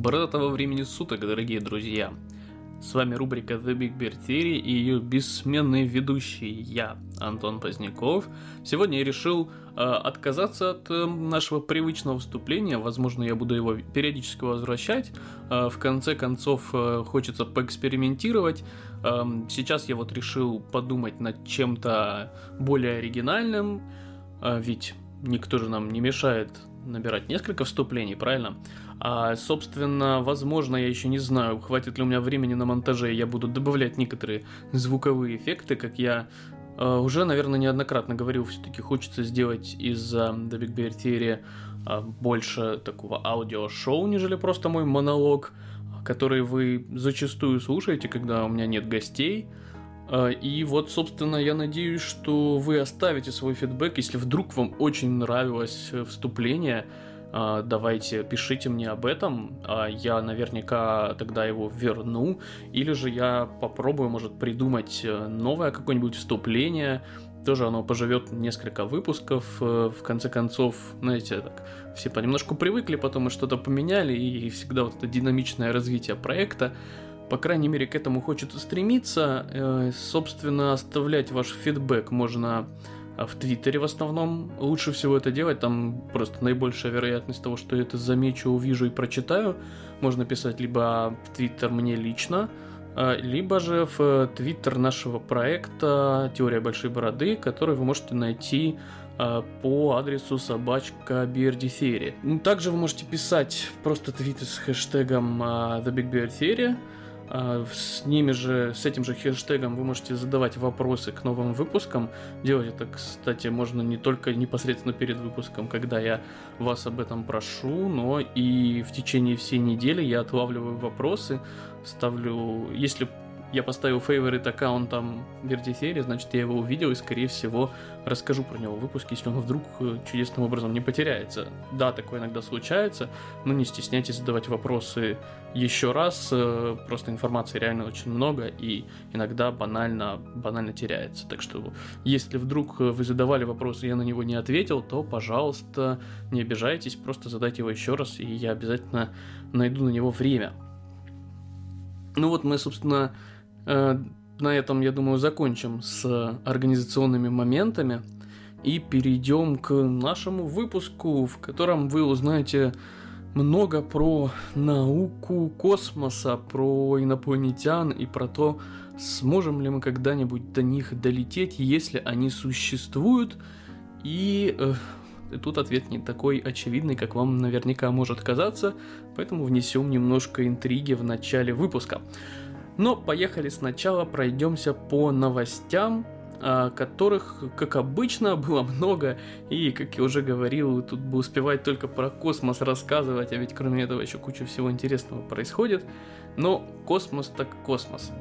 Доброго времени суток, дорогие друзья! С вами рубрика The Big Bear Theory и ее бессменный ведущий я, Антон Поздняков. Сегодня я решил отказаться от нашего привычного вступления. Возможно, я буду его периодически возвращать. В конце концов, хочется поэкспериментировать. Сейчас я вот решил подумать над чем-то более оригинальным, ведь никто же нам не мешает набирать несколько вступлений, правильно? Собственно, возможно, я еще не знаю, хватит ли у меня времени на монтаже, я буду добавлять некоторые звуковые эффекты, как я уже, наверное, неоднократно говорил, все-таки хочется сделать из The Big Bear Theory больше такого аудиошоу, нежели просто мой монолог, который вы зачастую слушаете, когда у меня нет гостей. И вот, собственно, я надеюсь, что вы оставите свой фидбэк, если вдруг вам очень нравилось вступление. Давайте, пишите мне об этом, я наверняка тогда его верну, или же я попробую, может, придумать новое какое-нибудь вступление, тоже оно поживет несколько выпусков, в конце концов, знаете, так, все понемножку привыкли, потом мы что-то поменяли, и всегда вот это динамичное развитие проекта, по крайней мере, к этому хочется стремиться. Собственно, оставлять ваш фидбэк можно в Твиттере в основном. Лучше всего это делать, там просто наибольшая вероятность того, что я это замечу, увижу и прочитаю. Можно писать либо в Твиттер мне лично, либо же в Твиттер нашего проекта «Теория большой бороды», который вы можете найти по адресу @BRDTheory. Также вы можете писать просто твиты с хэштегом The Big Bear Theory. С этим же хэштегом вы можете задавать вопросы к новым выпускам. Делать это, кстати, можно не только непосредственно перед выпуском, когда я вас об этом прошу, но и в течение всей недели я отлавливаю вопросы, ставлю, если я поставил favorite аккаунтом BRDTheory, значит, я его увидел и, скорее всего, расскажу про него в выпуске, если он вдруг чудесным образом не потеряется. Да, такое иногда случается, но не стесняйтесь задавать вопросы еще раз, просто информации реально очень много и иногда банально теряется. Так что, если вдруг вы задавали вопрос и я на него не ответил, то, пожалуйста, не обижайтесь, просто задайте его еще раз, и я обязательно найду на него время. Ну вот мы, собственно, на этом, я думаю, закончим с организационными моментами и перейдем к нашему выпуску, в котором вы узнаете много про науку космоса, про инопланетян и про то, сможем ли мы когда-нибудь до них долететь, если они существуют. И тут ответ не такой очевидный, как вам наверняка может казаться, поэтому внесем немножко интриги в начале выпуска. Но поехали сначала, пройдемся по новостям, которых, как обычно, было много, и, как я уже говорил, тут бы успевать только про космос рассказывать, а ведь кроме этого еще куча всего интересного происходит, но космос так космос.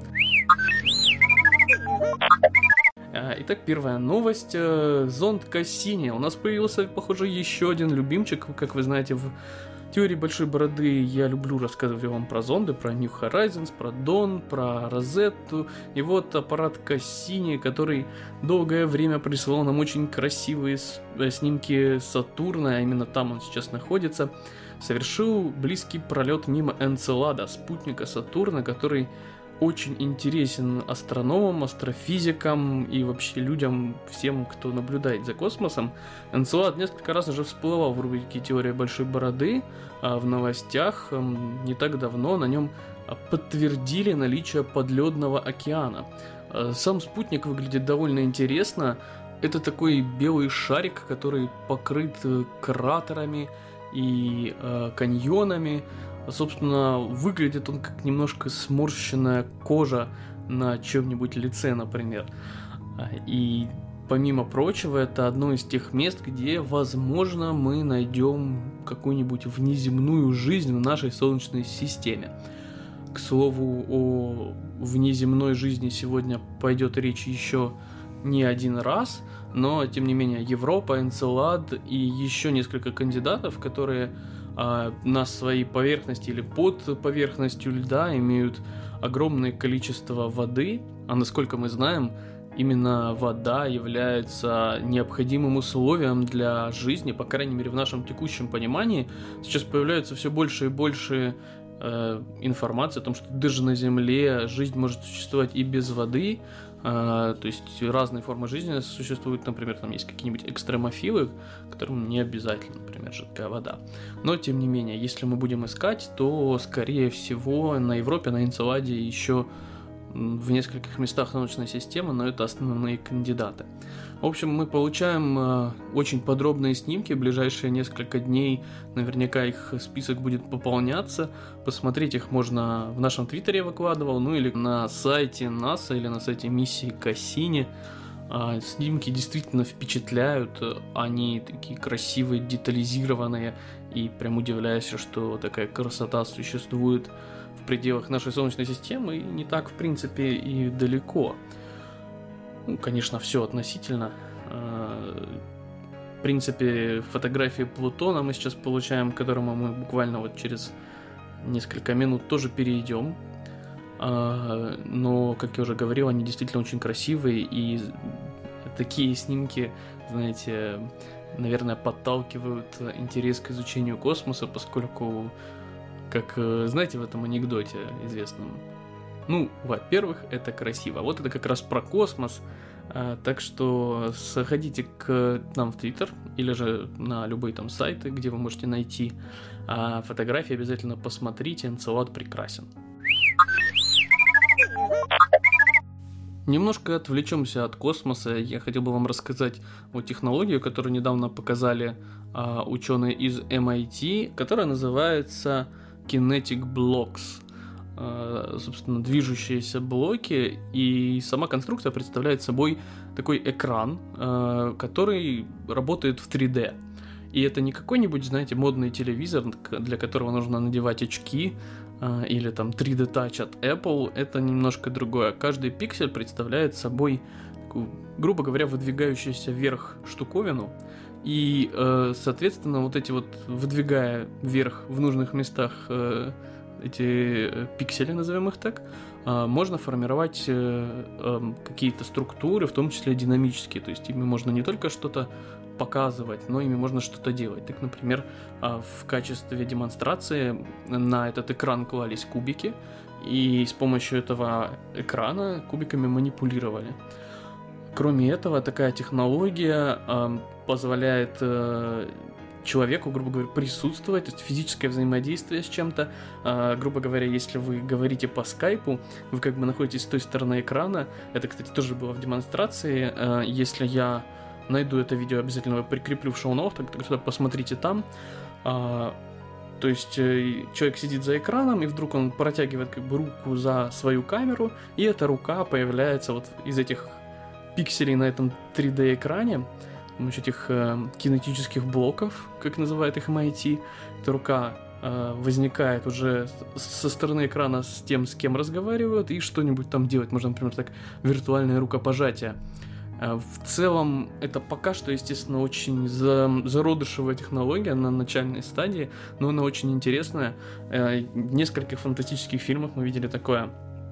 Итак, первая новость. Зонд Кассини. У нас появился, похоже, еще один любимчик. Как вы знаете, в теории большой бороды я люблю рассказывать вам про зонды, про New Horizons, про Dawn, про Розетту. И вот аппарат Кассини, который долгое время присылал нам очень красивые снимки Сатурна, а именно там он сейчас находится, совершил близкий пролет мимо Энцелада, спутника Сатурна, который очень интересен астрономам, астрофизикам и вообще людям, всем, кто наблюдает за космосом. Энцелад несколько раз уже всплывал в рубрике «Теория большой бороды», в новостях не так давно на нем подтвердили наличие подледного океана. Сам спутник выглядит довольно интересно. Это такой белый шарик, который покрыт кратерами и каньонами. Собственно, выглядит он как немножко сморщенная кожа на чьем-нибудь лице, например. И, помимо прочего, это одно из тех мест, где, возможно, мы найдем какую-нибудь внеземную жизнь в нашей Солнечной системе. К слову, о внеземной жизни сегодня пойдет речь еще не один раз, но, тем не менее, Европа, Энцелад и еще несколько кандидатов, которые на своей поверхности или под поверхностью льда имеют огромное количество воды, а насколько мы знаем, именно вода является необходимым условием для жизни, по крайней мере в нашем текущем понимании. Сейчас появляются все больше и больше информация о том, что даже на Земле жизнь может существовать и без воды. То есть разные формы жизни существуют, например, там есть какие-нибудь экстремофилы, которым не обязательно, например, жидкая вода. Но, тем не менее, если мы будем искать, то, скорее всего, на Европе, на Энцеладе еще в нескольких местах Солнечной системы, но это основные кандидаты. В общем, мы получаем очень подробные снимки, в ближайшие несколько дней наверняка их список будет пополняться, посмотреть их можно в нашем твиттере, я выкладывал, ну или на сайте НАСА, или на сайте миссии Кассини. Снимки действительно впечатляют, они такие красивые, детализированные, и прям удивляюсь, что такая красота существует в пределах нашей Солнечной системы, и не так, в принципе, и далеко. Ну, конечно, все относительно. В принципе, фотографии Плутона мы сейчас получаем, к которому мы буквально вот через несколько минут тоже перейдем. Но, как я уже говорил, они действительно очень красивые, и такие снимки, знаете, наверное, подталкивают интерес к изучению космоса, поскольку, как знаете в этом анекдоте известном, ну, во-первых, это красиво. Вот это как раз про космос. Так что заходите к нам в Твиттер или же на любые там сайты, где вы можете найти фотографии. Обязательно посмотрите. Энцелад прекрасен. Немножко отвлечемся от космоса. Я хотел бы вам рассказать о технологии, которую недавно показали ученые из MIT, которая называется Kinetic Blocks. Собственно, движущиеся блоки, и сама конструкция представляет собой такой экран, который работает в 3D. И это не какой-нибудь, знаете, модный телевизор, для которого нужно надевать очки, или там 3D Touch от Apple. Это немножко другое. Каждый пиксель представляет собой такую, грубо говоря, выдвигающуюся вверх штуковину, и, соответственно, вот эти вот, выдвигая вверх в нужных местах эти пиксели, назовем их так, можно формировать какие-то структуры, в том числе динамические. То есть ими можно не только что-то показывать, но ими можно что-то делать. Так, например, в качестве демонстрации на этот экран клались кубики, и с помощью этого экрана кубиками манипулировали. Кроме этого, такая технология позволяет человеку, грубо говоря, присутствовать, то есть физическое взаимодействие с чем-то. Грубо говоря, если вы говорите по скайпу, вы как бы находитесь с той стороны экрана. Это, кстати, тоже было в демонстрации. Если я найду это видео, обязательно его прикреплю в шоу-ноутах, тогда посмотрите там. То есть человек сидит за экраном, и вдруг он протягивает как бы руку за свою камеру, и эта рука появляется вот из этих пикселей на этом 3D-экране, с помощью этих кинетических блоков, как называет их MIT. Эта рука возникает уже со стороны экрана с тем, с кем разговаривают, и что-нибудь там делать. Можно, например, так виртуальное рукопожатие. В целом, это пока что, естественно, очень зародышевая технология на начальной стадии, но она очень интересная. В нескольких фантастических фильмах мы видели такое.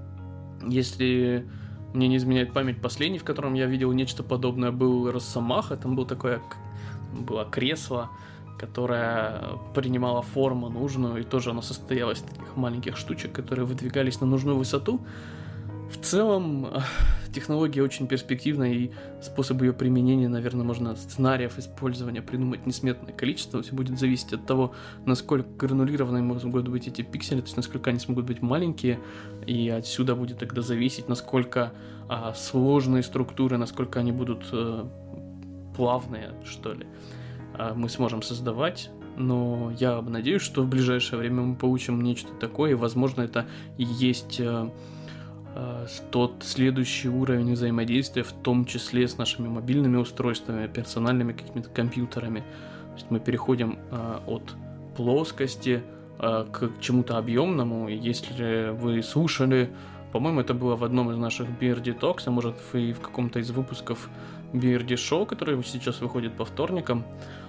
Если мне не изменяет память, последний, в котором я видел нечто подобное, был Росомаха. Там было кресло, которое принимало форму нужную, и тоже оно состояло из таких маленьких штучек, которые выдвигались на нужную высоту. В целом, технология очень перспективная, и способы ее применения, наверное, можно сценариев использования придумать несметное количество. Все будет зависеть от того, насколько гранулированные могут быть эти пиксели, то есть насколько они смогут быть маленькие, и отсюда будет тогда зависеть, насколько сложные структуры, насколько они будут плавные, что ли, мы сможем создавать. Но я надеюсь, что в ближайшее время мы получим нечто такое, и, возможно, это и есть тот следующий уровень взаимодействия, в том числе с нашими мобильными устройствами, персональными какими-то компьютерами. То есть мы переходим от плоскости к чему-то объемному. И если вы слушали, по-моему, это было в одном из наших BRD Talks, а может и в каком-то из выпусков BRD Show, который сейчас выходит по вторникам,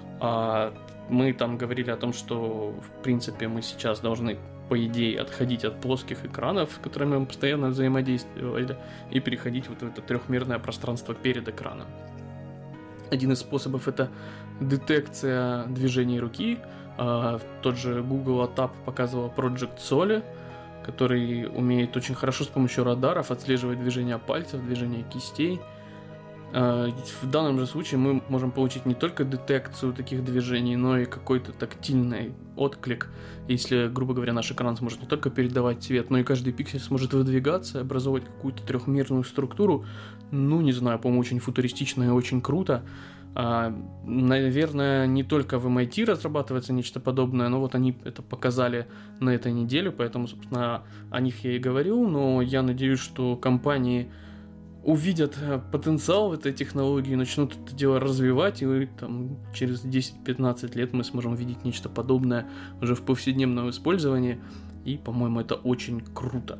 мы там говорили о том, что, в принципе, мы сейчас должны, по идее, отходить от плоских экранов, с которыми мы постоянно взаимодействовали, и переходить вот в это трехмерное пространство перед экраном. Один из способов — это детекция движений руки. Тот же Google ATAP показывал Project Soli, который умеет очень хорошо с помощью радаров отслеживать движение пальцев, движение кистей. В данном же случае мы можем получить не только детекцию таких движений, но и какой-то тактильный отклик. Если, грубо говоря, наш экран сможет не только передавать цвет, но и каждый пиксель сможет выдвигаться, образовывать какую-то трехмерную структуру. Ну, не знаю, по-моему, очень футуристично и очень круто. Наверное, не только в MIT разрабатывается нечто подобное, но вот они это показали на этой неделе, поэтому, собственно, о них я и говорил, но я надеюсь, что компании увидят потенциал в этой технологии, начнут это дело развивать, и там, через 10-15 лет мы сможем видеть нечто подобное уже в повседневном использовании, и, по-моему, это очень круто.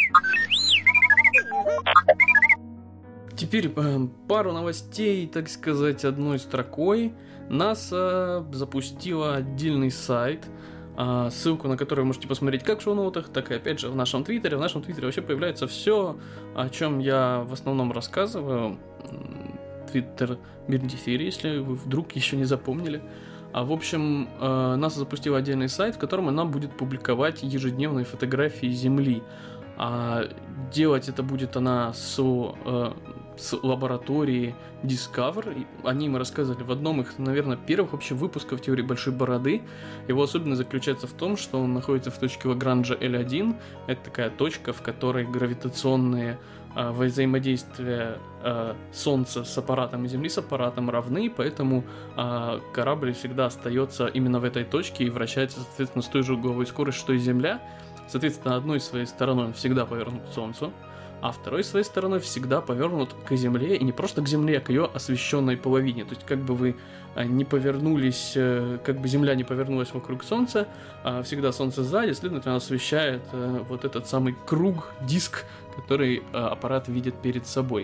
Теперь пару новостей, так сказать, одной строкой. NASA запустила отдельный сайт, ссылку на который вы можете посмотреть как в шоу-ноутах, так и, опять же, в нашем твиттере. В нашем твиттере вообще появляется все, о чем я в основном рассказываю. Твиттер Бердифири, если вы вдруг еще не запомнили. В общем, NASA запустила отдельный сайт, в котором она будет публиковать ежедневные фотографии Земли. Делать это будет она с лаборатории Discover. О ней мы рассказывали в одном из, наверное, первых вообще выпусков теории большой бороды. Его особенность заключается в том, что он находится в точке Лагранжа L1. Это такая точка, в которой гравитационные взаимодействия Солнца с аппаратом и Земли с аппаратом равны, поэтому корабль всегда остается именно в этой точке и вращается, соответственно, с той же угловой скоростью, что и Земля. Соответственно, одной своей стороной он всегда повернут к Солнцу, а второй своей стороной всегда повернут к Земле, и не просто к Земле, а к ее освещенной половине. То есть, как бы вы не повернулись, как бы Земля не повернулась вокруг Солнца, всегда Солнце сзади, следовательно, освещает вот этот самый круг, диск, который аппарат видит перед собой.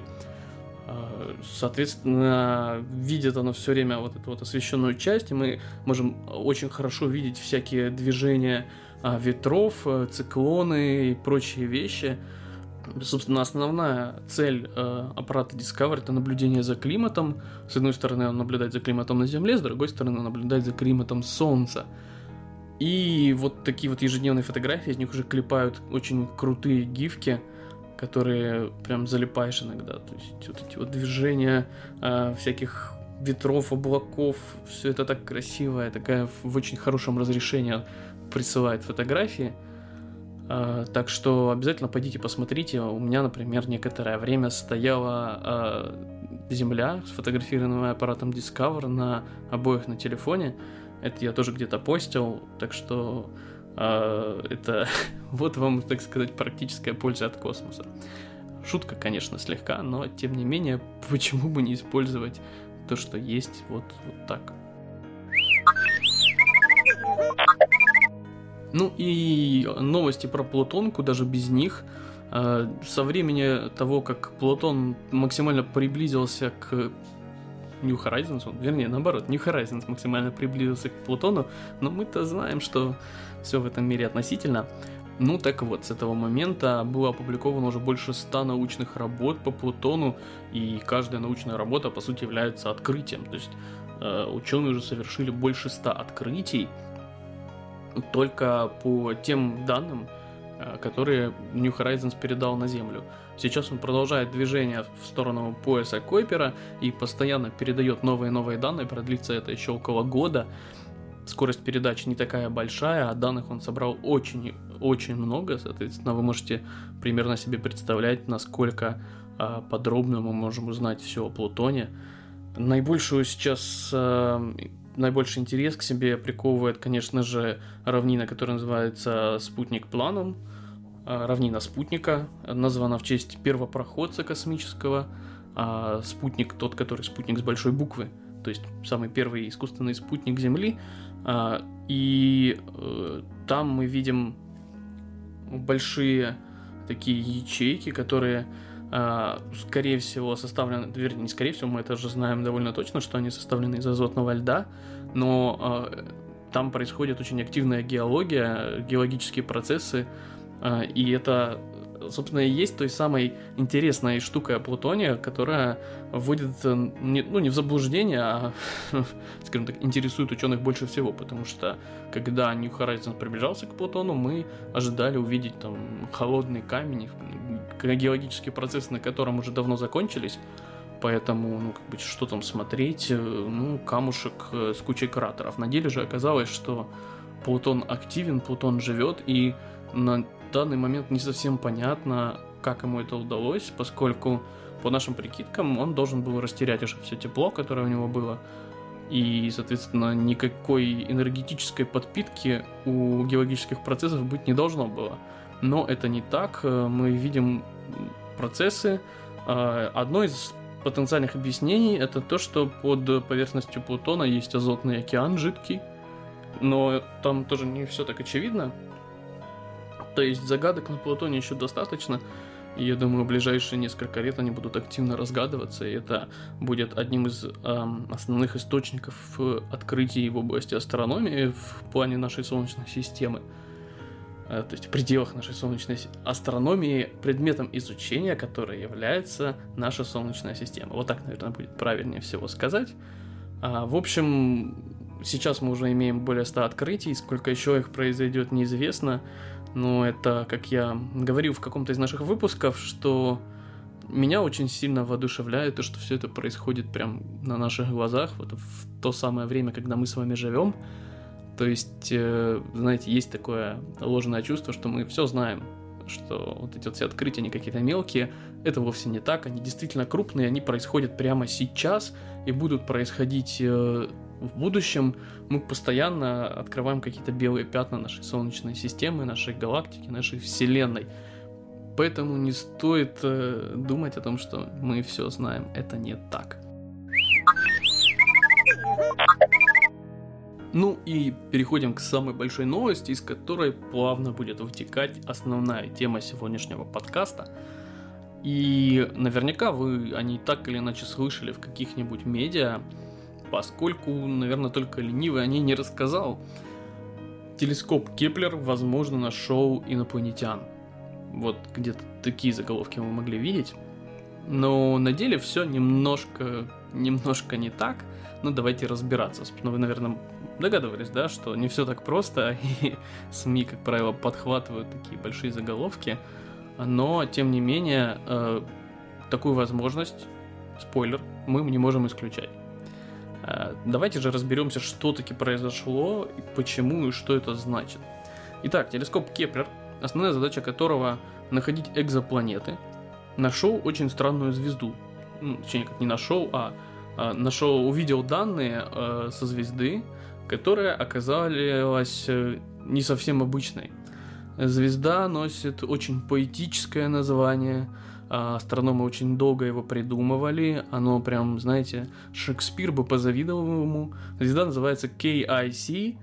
Соответственно, видит оно все время вот эту вот освещенную часть, и мы можем очень хорошо видеть всякие движения ветров, циклоны и прочие вещи. Собственно, основная цель аппарата Discovery — это наблюдение за климатом. С одной стороны, он наблюдает за климатом на Земле, с другой стороны, он наблюдает за климатом Солнца. И вот такие вот ежедневные фотографии, из них уже клепают очень крутые гифки, которые прям залипаешь иногда. То есть вот эти вот движения всяких ветров, облаков, все это так красиво, такая в очень хорошем разрешении присылает фотографии. Так что обязательно пойдите посмотрите. У меня, например, некоторое время стояла Земля, сфотографированная аппаратом Discover на обоих на телефоне. Это я тоже где-то постил, так что это вот вам, так сказать, практическая польза от космоса. Шутка, конечно, слегка, но тем не менее, почему бы не использовать то, что есть вот так. Ну и новости про Плутон, куда же без них. Со времени того, как Плутон максимально приблизился к New Horizons, вернее, наоборот, New Horizons максимально приблизился к Плутону, но мы-то знаем, что все в этом мире относительно. Ну так вот, с этого момента было опубликовано уже больше 100 научных работ по Плутону, и каждая научная работа, по сути, является открытием. То есть ученые уже совершили больше 100 открытий только по тем данным, которые New Horizons передал на Землю. Сейчас он продолжает движение в сторону пояса Койпера и постоянно передает новые и новые данные, продлится это еще около года. Скорость передачи не такая большая, а данных он собрал очень много, соответственно, вы можете примерно себе представлять, насколько подробно мы можем узнать все о Плутоне. Наибольший интерес к себе приковывает, конечно же, равнина, которая называется Спутник Планум. Равнина спутника, названа в честь первопроходца космического. Спутник тот, который спутник с большой буквы, то есть самый первый искусственный спутник Земли. И там мы видим большие такие ячейки, которые, скорее всего, составлены, вернее, не скорее всего, мы это уже знаем довольно точно, что они составлены из азотного льда, но там происходит очень активная геология, геологические процессы, и это собственно, и есть той самой интересной штукой о Плутоне, которая вводит, не в заблуждение, а, скажем так, интересует ученых больше всего, потому что, когда New Horizons приближался к Плутону, мы ожидали увидеть там холодный камень, геологические процессы на котором уже давно закончились, поэтому, что там смотреть, камушек с кучей кратеров. На деле же оказалось, что Плутон активен, Плутон живет, и на данный момент не совсем понятно, как ему это удалось, поскольку, по нашим прикидкам, он должен был растерять уже все тепло, которое у него было, и, соответственно, никакой энергетической подпитки у геологических процессов быть не должно было. Но это не так, мы видим процессы. Одно из потенциальных объяснений — это то, что под поверхностью Плутона есть азотный океан жидкий, но там тоже не все так очевидно. То есть загадок на Плутоне еще достаточно, и я думаю, в ближайшие несколько лет они будут активно разгадываться, и это будет одним из основных источников открытий в области астрономии в плане нашей Солнечной системы. То есть в пределах нашей Солнечной астрономии, предметом изучения которой является наша Солнечная система. Вот так, наверное, будет правильнее всего сказать. В общем, сейчас мы уже имеем более 100 открытий, сколько еще их произойдет, неизвестно. Но это, как я говорил в каком-то из наших выпусков, что меня очень сильно воодушевляет то, что все это происходит прямо на наших глазах, вот в то самое время, когда мы с вами живем. То есть, знаете, есть такое ложное чувство, что мы все знаем, что вот эти вот все открытия, они какие-то мелкие. Это вовсе не так, они действительно крупные, они происходят прямо сейчас и будут происходить в будущем. Мы постоянно открываем какие-то белые пятна нашей Солнечной системы, нашей галактики, нашей Вселенной. Поэтому не стоит думать о том, что мы все знаем. Это не так. Ну и переходим к самой большой новости, из которой плавно будет вытекать основная тема сегодняшнего подкаста. И наверняка вы о ней так или иначе слышали в каких-нибудь медиа, поскольку, наверное, только ленивый о ней не рассказал. Телескоп Кеплер, возможно, нашел инопланетян. Вот где-то такие заголовки мы могли видеть. Но на деле все немножко не так. Ну, давайте разбираться. Ну, вы, наверное, догадывались, да, что не все так просто, и СМИ, как правило, подхватывают такие большие заголовки. Но, тем не менее, такую возможность, спойлер, мы не можем исключать. Давайте же разберемся, что таки произошло, почему и что это значит. Итак, телескоп Кеплер, основная задача которого находить экзопланеты, нашел очень странную звезду. Точнее, как не нашел, увидел данные со звезды, которая оказалась не совсем обычной. Звезда носит очень поэтическое название. Астрономы очень долго его придумывали. Оно прям, знаете, Шекспир бы позавидовал ему. Звезда называется KIC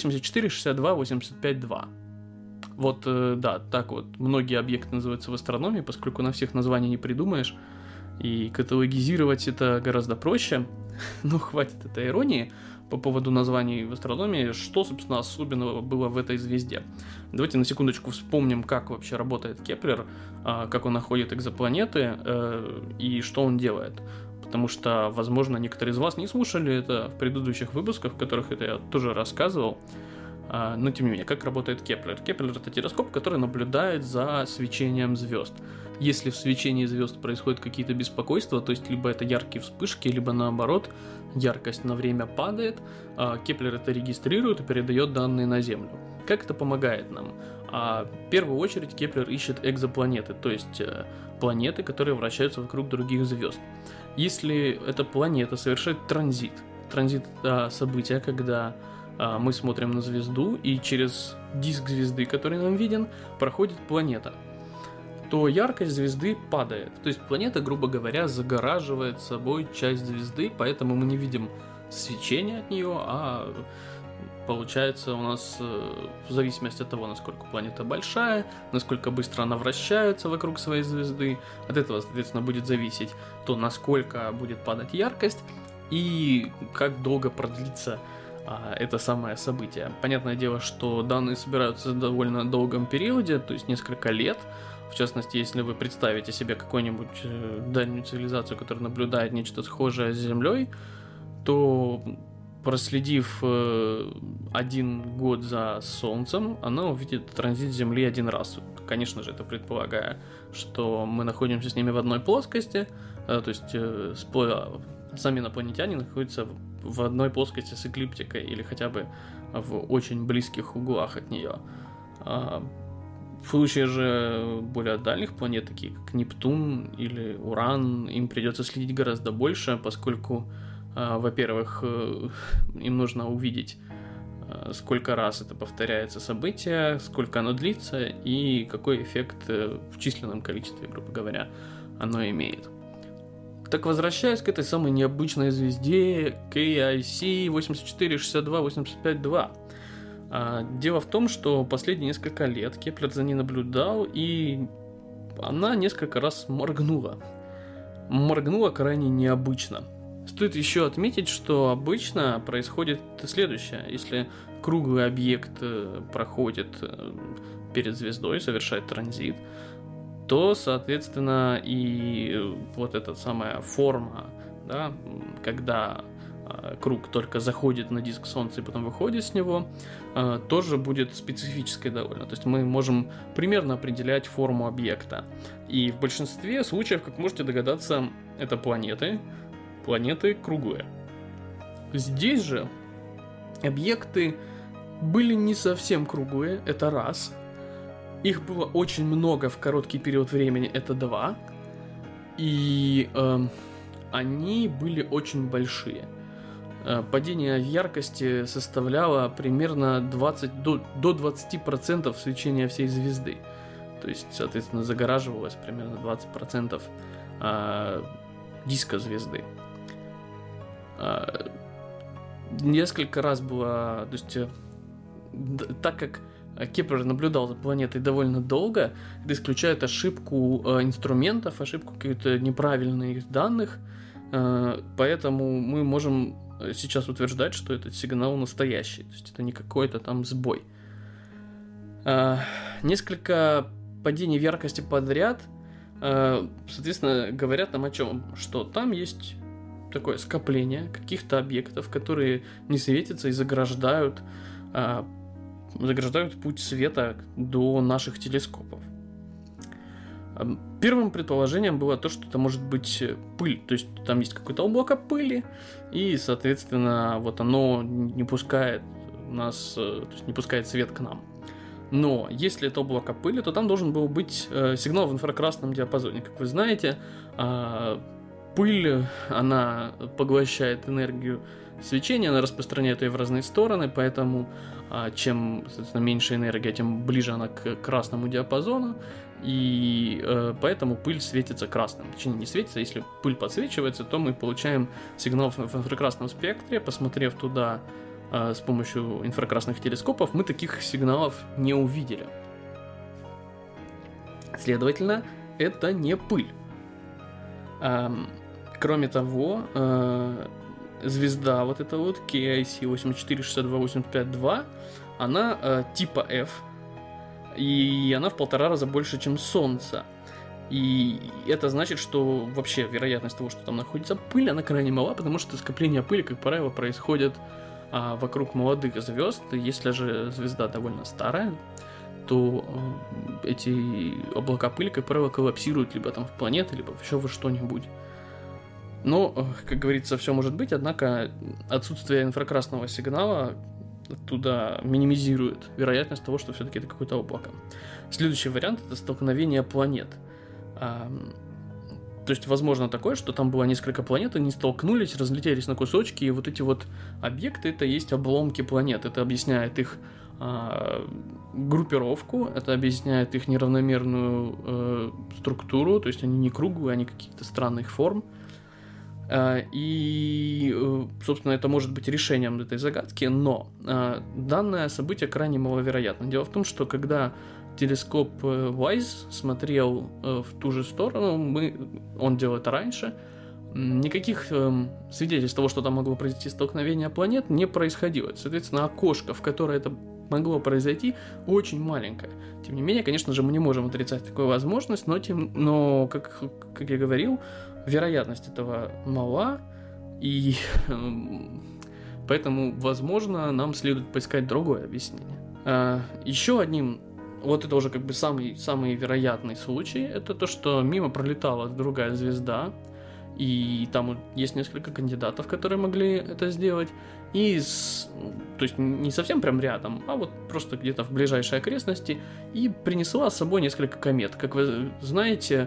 846285-2. Вот, да, так вот многие объекты называются в астрономии, поскольку на всех названий не придумаешь. И каталогизировать это гораздо проще. Ну, хватит этой иронии по поводу названий в астрономии. Что, собственно, особенного было в этой звезде? Давайте на секундочку вспомним, как вообще работает Кеплер, как он находит экзопланеты и что он делает. Потому что, возможно, некоторые из вас не слушали это в предыдущих выпусках, в которых это я тоже рассказывал. Но, тем не менее, как работает Кеплер? Кеплер — это телескоп, который наблюдает за свечением звезд. Если в свечении звезд происходят какие-то беспокойства, то есть либо это яркие вспышки, либо наоборот, яркость на время падает, Кеплер это регистрирует и передает данные на Землю. Как это помогает нам? В первую очередь Кеплер ищет экзопланеты, то есть планеты, которые вращаются вокруг других звезд. Если эта планета совершает транзит — событие, когда мы смотрим на звезду, и через диск звезды, который нам виден, проходит планета, то яркость звезды падает. То есть планета, грубо говоря, загораживает собой часть звезды, поэтому мы не видим свечения от нее, а получается у нас, в зависимости от того, насколько планета большая, насколько быстро она вращается вокруг своей звезды, от этого, соответственно, будет зависеть то, насколько будет падать яркость и как долго продлится это самое событие. Понятное дело, что данные собираются в довольно долгом периоде, то есть несколько лет. В частности, если вы представите себе какую-нибудь дальнюю цивилизацию, которая наблюдает нечто схожее с Землей, то, проследив 1 год за Солнцем, она увидит транзит Земли 1 раз. Конечно же, это предполагая, что мы находимся с ними в одной плоскости, то есть сами инопланетяне находятся в одной плоскости с эклиптикой или хотя бы в очень близких углах от нее. В случае же более дальних планет, такие как Нептун или Уран, им придется следить гораздо больше, поскольку, во-первых, им нужно увидеть, сколько раз это повторяется событие, сколько оно длится и какой эффект в численном количестве, грубо говоря, оно имеет. Так, возвращаясь к этой самой необычной звезде KIC 846285-2. Дело в том, что последние несколько лет Кеплер за ней наблюдал, и она несколько раз моргнула. Моргнула крайне необычно. Стоит еще отметить, что обычно происходит следующее. Если круглый объект проходит перед звездой, совершает транзит, то, соответственно, и вот эта самая форма, да, когда круг только заходит на диск Солнца и потом выходит с него, тоже будет специфической довольно. То есть мы можем примерно определять форму объекта. И в большинстве случаев, как можете догадаться, это планеты круглые. Здесь же объекты были не совсем круглые, это раз. Их было очень много в короткий период времени, это 2. И они были очень большие. Падение в яркости составляло примерно до 20% свечения всей звезды. То есть, соответственно, загораживалось примерно 20% диска звезды. Несколько раз было... То есть, так как Кеплер наблюдал за планетой довольно долго, это исключает ошибку инструментов, ошибку каких-то неправильных данных, поэтому мы можем сейчас утверждать, что этот сигнал настоящий, то есть это не какой-то там сбой. Несколько падений в яркости подряд, соответственно, говорят нам о чем? Что там есть такое скопление каких-то объектов, которые не светятся и заграждают путь света до наших телескопов. Первым предположением было то, что это может быть пыль, то есть там есть какое-то облако пыли, и, соответственно, вот оно не пускает нас, то есть не пускает свет к нам. Но если это облако пыли, то там должен был быть сигнал в инфракрасном диапазоне. Как вы знаете, пыль, она поглощает энергию свечения, она распространяет ее в разные стороны, поэтому чем, соответственно, меньше энергия, тем ближе она к красному диапазону, и поэтому пыль светится красным. Точнее, не светится, если пыль подсвечивается, то мы получаем сигнал в инфракрасном спектре. Посмотрев туда с помощью инфракрасных телескопов, мы таких сигналов не увидели. Следовательно, это не пыль. Кроме того, звезда вот эта вот KIC 846285-2, она типа F, и она в 1,5 раза больше, чем Солнце. И это значит, что вообще вероятность того, что там находится пыль, она крайне мала, потому что скопление пыли, как правило, происходит вокруг молодых звезд. Если же звезда довольно старая, то эти облака пыли, как правило, коллапсируют либо там в планеты, либо еще во что-нибудь. Но, как говорится, все может быть, однако отсутствие инфракрасного сигнала туда минимизирует вероятность того, что все-таки это какое-то облако. Следующий вариант — это столкновение планет. То есть, возможно такое, что там было несколько планет, они столкнулись, разлетелись на кусочки, и вот эти вот объекты — это есть обломки планет. Это объясняет их группировку, это объясняет их неравномерную структуру, то есть они не круглые, они каких-то странных форм. И, собственно, это может быть решением этой загадки, но данное событие крайне маловероятно. Дело в том, что когда телескоп WISE смотрел в ту же сторону, он делал это раньше, никаких свидетельств того, что там могло произойти столкновение планет, не происходило. Соответственно, окошко, в которое это могло произойти, очень маленькая. Тем не менее, конечно же, мы не можем отрицать такую возможность, но как я говорил, вероятность этого мала, и поэтому, возможно, нам следует поискать другое объяснение. Еще одним, вот это уже как бы самый вероятный случай, это то, что мимо пролетала другая звезда, и там есть несколько кандидатов, которые могли это сделать, то есть не совсем прям рядом, а вот просто где-то в ближайшей окрестности, и принесла с собой несколько комет. Как вы знаете,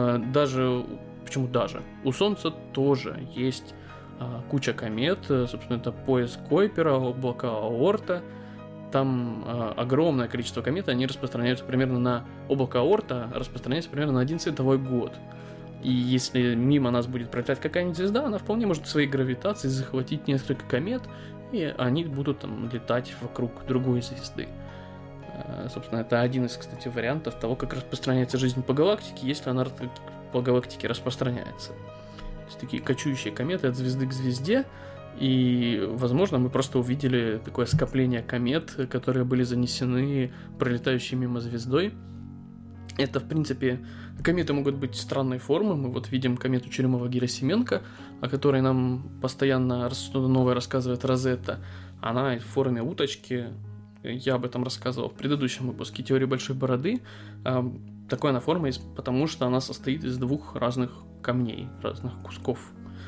у Солнца тоже есть куча комет, собственно, это пояс Койпера, облако Оорта. Там огромное количество комет, они распространяются примерно на облако Оорта, распространяется примерно на 1 световой год. И если мимо нас будет пролетать какая-нибудь звезда, она вполне может в своей гравитации захватить несколько комет, и они будут там летать вокруг другой звезды. Собственно, это один из, кстати, вариантов того, как распространяется жизнь по галактике, если она по галактике распространяется. То есть такие кочующие кометы от звезды к звезде, и, возможно, мы просто увидели такое скопление комет, которые были занесены пролетающей мимо звездой. Это, в принципе, кометы могут быть странной формы. Мы вот видим комету Черемова-Герасименко, о которой нам постоянно что-то новое рассказывает Розетта. Она в форме уточки. Я об этом рассказывал в предыдущем выпуске «Теории большой бороды». Такой она форма, потому что она состоит из 2 разных камней, разных кусков.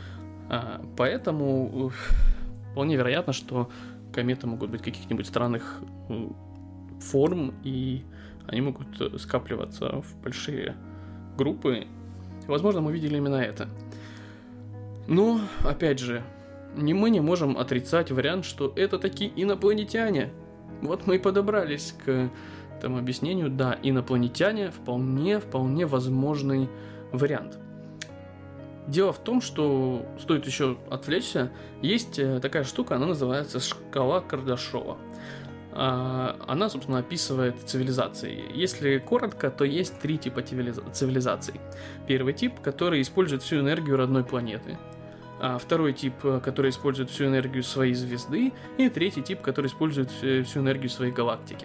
Поэтому вполне вероятно, что кометы могут быть каких-нибудь странных форм, и они могут скапливаться в большие группы. Возможно, мы видели именно это. Но, опять же, мы не можем отрицать вариант, что это такие инопланетяне. Вот мы и подобрались к этому объяснению. Да, инопланетяне вполне возможный вариант. Дело в том, что стоит еще отвлечься. Есть такая штука, она называется шкала Кардашова. Она, собственно, описывает цивилизации. Если коротко, то есть 3 типа цивилизаций. Первый тип, который использует всю энергию родной планеты. Второй тип, который использует всю энергию своей звезды. И третий тип, который использует всю энергию своей галактики.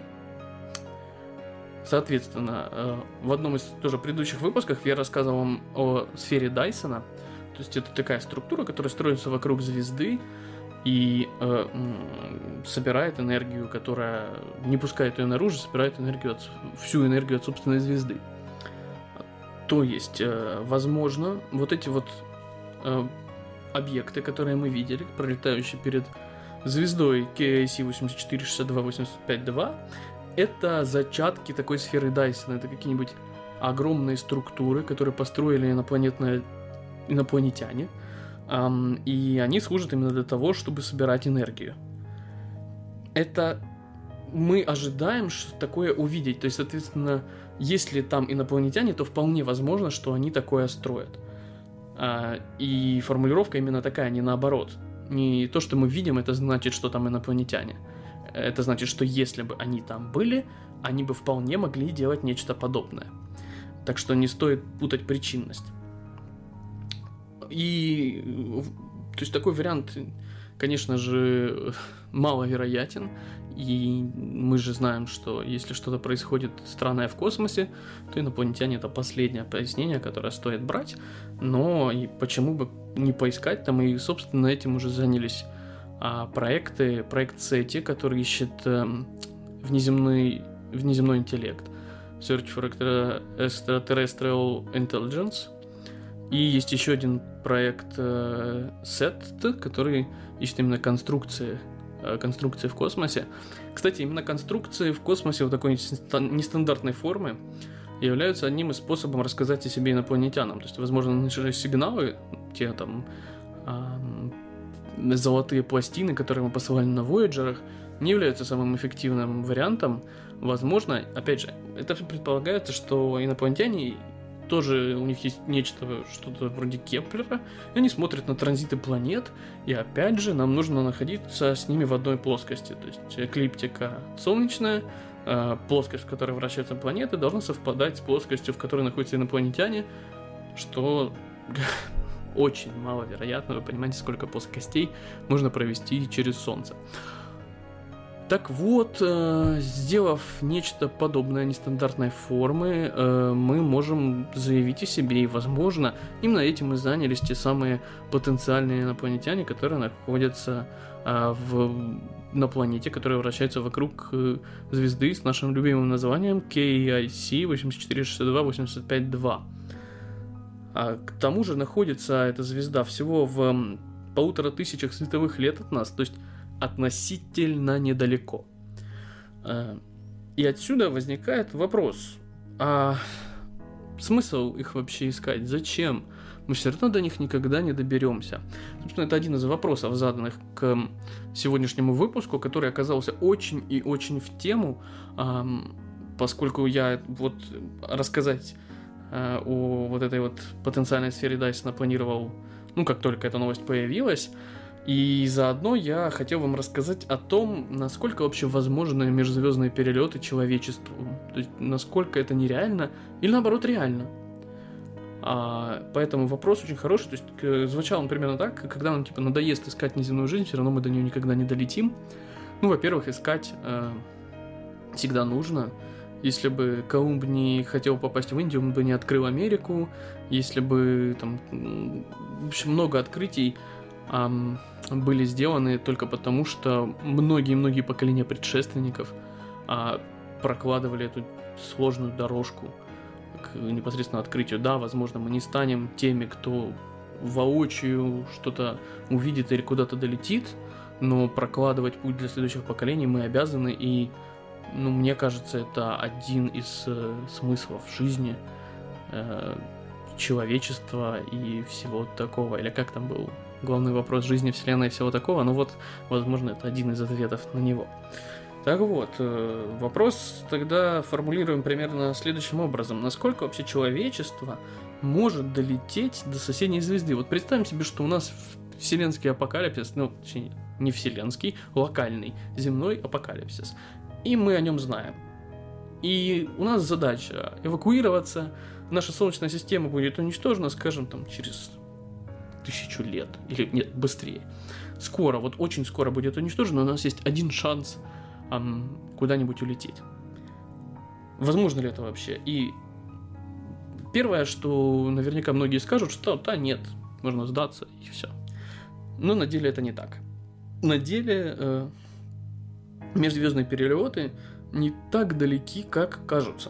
Соответственно, в одном из тоже предыдущих выпусков я рассказывал вам о сфере Дайсона. То есть это такая структура, которая строится вокруг звезды и собирает энергию, которая не пускает ее наружу, собирает всю энергию от собственной звезды. То есть, возможно, вот эти вот объекты, которые мы видели, пролетающие перед звездой KIC 846285-2, это зачатки такой сферы Дайсона. Это какие-нибудь огромные структуры, которые построили инопланетяне. И они служат именно для того, чтобы собирать энергию. Это мы ожидаем такое увидеть. То есть, соответственно, если там инопланетяне, то вполне возможно, что они такое строят. И формулировка именно такая, не наоборот. Не то, что мы видим, это значит, что там инопланетяне. Это значит, что если бы они там были, они бы вполне могли делать нечто подобное. Так что не стоит путать причинность. И, то есть, такой вариант, конечно же, маловероятен. И мы же знаем, что если что-то происходит странное в космосе, то инопланетяне — это последнее пояснение, которое стоит брать. Но и почему бы не поискать там, и, собственно, этим уже занялись проект SETI, который ищет внеземной интеллект, Search for Extraterrestrial Intelligence. И есть еще один проект SET, который ищет именно конструкции в космосе. Кстати, именно конструкции в космосе в такой нестандартной форме являются одним из способов рассказать о себе инопланетянам. То есть, возможно, наши сигналы, те там золотые пластины, которые мы посылали на Voyager'ах, не являются самым эффективным вариантом. Возможно, опять же, это предполагается, что инопланетяне тоже, у них есть что-то вроде Кеплера, и они смотрят на транзиты планет, и опять же, нам нужно находиться с ними в одной плоскости. То есть эклиптика солнечная, плоскость, в которой вращаются планеты, должна совпадать с плоскостью, в которой находятся инопланетяне, что очень маловероятно. Вы понимаете, сколько плоскостей можно провести через Солнце. Так вот, сделав нечто подобное нестандартной формы, мы можем заявить о себе, и, возможно, именно этим и занялись те самые потенциальные инопланетяне, которые находятся на планете, которая вращается вокруг звезды с нашим любимым названием KIC 8462-85-2. К тому же находится эта звезда всего в 1500 световых лет от нас, то есть относительно недалеко. И отсюда возникает вопрос, а смысл их вообще искать? Зачем? Мы все равно до них никогда не доберемся. Собственно, это один из вопросов, заданных к сегодняшнему выпуску, который оказался очень и очень в тему, поскольку я вот рассказать о вот этой вот потенциальной сфере Дайсона планировал, как только эта новость появилась. И заодно я хотел вам рассказать о том, насколько вообще возможны межзвездные перелеты человечеству. То есть, насколько это нереально или наоборот реально. Поэтому вопрос очень хороший. То есть, звучал он примерно так: когда нам надоест искать неземную жизнь, все равно мы до нее никогда не долетим. Во-первых, искать всегда нужно. Если бы Колумб не хотел попасть в Индию, он бы не открыл Америку. Если бы в общем, много открытий были сделаны только потому, что многие-многие поколения предшественников прокладывали эту сложную дорожку к непосредственно открытию. Да, возможно, мы не станем теми, кто воочию что-то увидит или куда-то долетит, но прокладывать путь для следующих поколений мы обязаны, и, мне кажется, это один из смыслов жизни человечества и всего такого. Или как там был главный вопрос: жизни, вселенной и всего такого. Возможно, это один из ответов на него. Так вот, вопрос тогда формулируем примерно следующим образом. Насколько вообще человечество может долететь до соседней звезды? Вот представим себе, что у нас вселенский апокалипсис, точнее, не вселенский, локальный, земной апокалипсис. И мы о нем знаем. И у нас задача эвакуироваться. Наша Солнечная система будет уничтожена, скажем, через 1000 лет. Или нет, быстрее. Скоро, очень скоро будет уничтожена. У нас есть один шанс куда-нибудь улететь. Возможно ли это вообще? И первое, что наверняка многие скажут, что нет, можно сдаться и все. Но на деле это не так. На деле межзвездные перелеты не так далеки, как кажутся.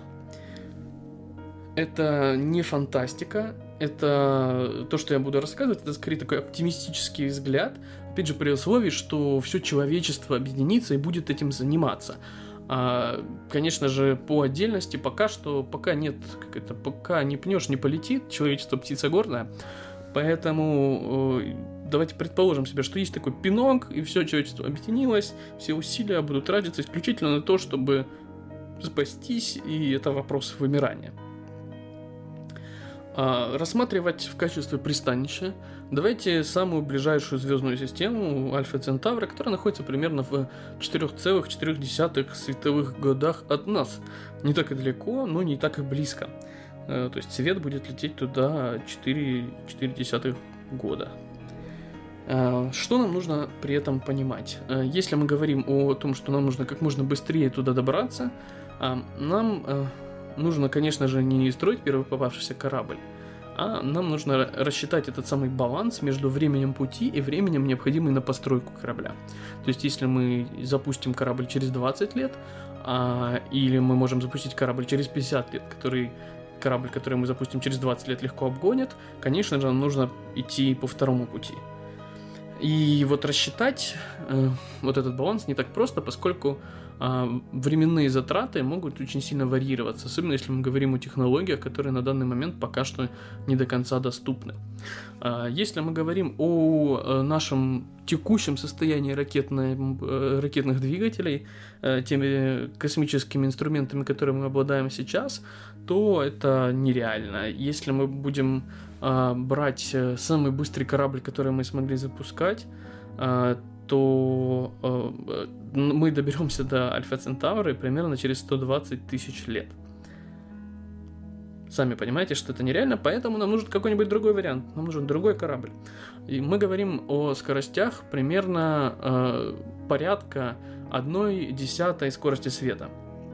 Это не фантастика, это то, что я буду рассказывать, это скорее такой оптимистический взгляд, опять же при условии, что все человечество объединится и будет этим заниматься. Конечно же, по отдельности пока нет, пока не пнешь, не полетит, человечество птица гордая, поэтому давайте предположим себе, что есть такой пинок, и все человечество объединилось, все усилия будут тратиться исключительно на то, чтобы спастись, и это вопрос вымирания. Рассматривать в качестве пристанища давайте самую ближайшую звездную систему Альфа Центавра, которая находится примерно в 4,4 световых годах от нас. Не так и далеко, но не так и близко. То есть свет будет лететь туда 4,4 года. Что нам нужно при этом понимать? Если мы говорим о том, что нам нужно как можно быстрее туда добраться, нам нужно, конечно же, не строить первый попавшийся корабль, а нам нужно рассчитать этот самый баланс между временем пути и временем, необходимым на постройку корабля. То есть, если мы запустим корабль через 20 лет, или мы можем запустить корабль через 50 лет, корабль, который мы запустим через 20 лет, легко обгонит, конечно же, нам нужно идти по второму пути. И рассчитать этот баланс не так просто, поскольку временные затраты могут очень сильно варьироваться, особенно если мы говорим о технологиях, которые на данный момент пока что не до конца доступны. Если мы говорим о нашем текущем состоянии ракетных двигателей, теми космическими инструментами, которыми мы обладаем сейчас, то это нереально. Если мы будем брать самый быстрый корабль, который мы смогли запускать, то мы доберемся до Альфа Центавра примерно через 120 тысяч лет. Сами понимаете, что это нереально, поэтому нам нужен какой-нибудь другой вариант, нам нужен другой корабль. И мы говорим о скоростях примерно порядка 1/10 скорости света.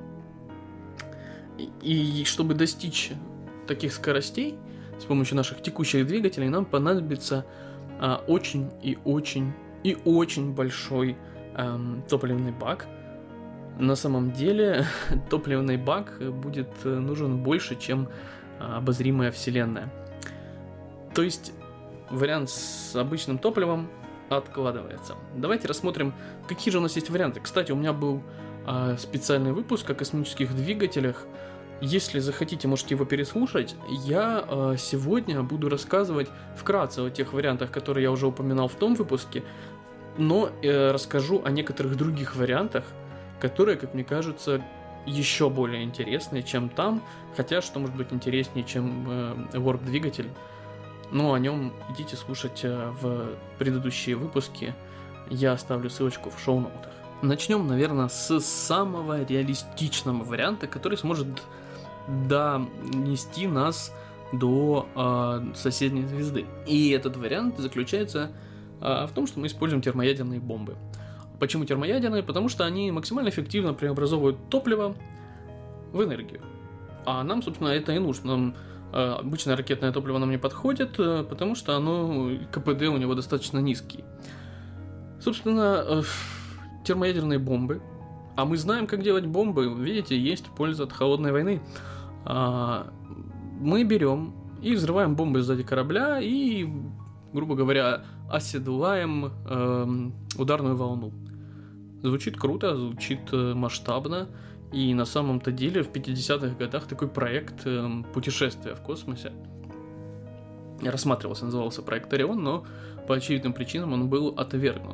И чтобы достичь таких скоростей с помощью наших текущих двигателей, нам понадобится очень и очень большой топливный бак. На самом деле топливный бак будет нужен больше, чем обозримая Вселенная. То есть вариант с обычным топливом откладывается. Давайте рассмотрим, какие же у нас есть варианты. Кстати, у меня был специальный выпуск о космических двигателях. Если захотите, можете его переслушать. Я сегодня буду рассказывать вкратце о тех вариантах, которые я уже упоминал в том выпуске, но расскажу о некоторых других вариантах, которые, как мне кажется, еще более интересные, чем там, хотя что может быть интереснее, чем Warp-двигатель. Но о нем идите слушать в предыдущие выпуски, я оставлю ссылочку в шоу-ноутах. Начнем, наверное, с самого реалистичного варианта, который сможет донести нас до соседней звезды. И этот вариант заключается в том, что мы используем термоядерные бомбы. Почему термоядерные? Потому что они максимально эффективно преобразовывают топливо в энергию. А нам, собственно, это и нужно. Нам обычное ракетное топливо нам не подходит, потому что КПД у него достаточно низкий. Собственно, термоядерные бомбы. А мы знаем, как делать бомбы. Видите, есть польза от холодной войны. Мы берем и взрываем бомбы сзади корабля и, грубо говоря, оседлаем ударную волну. Звучит круто, звучит масштабно. И на самом-то деле в 50-х годах такой проект путешествия в космосе рассматривался, назывался проект Орион, но по очевидным причинам он был отвергнут.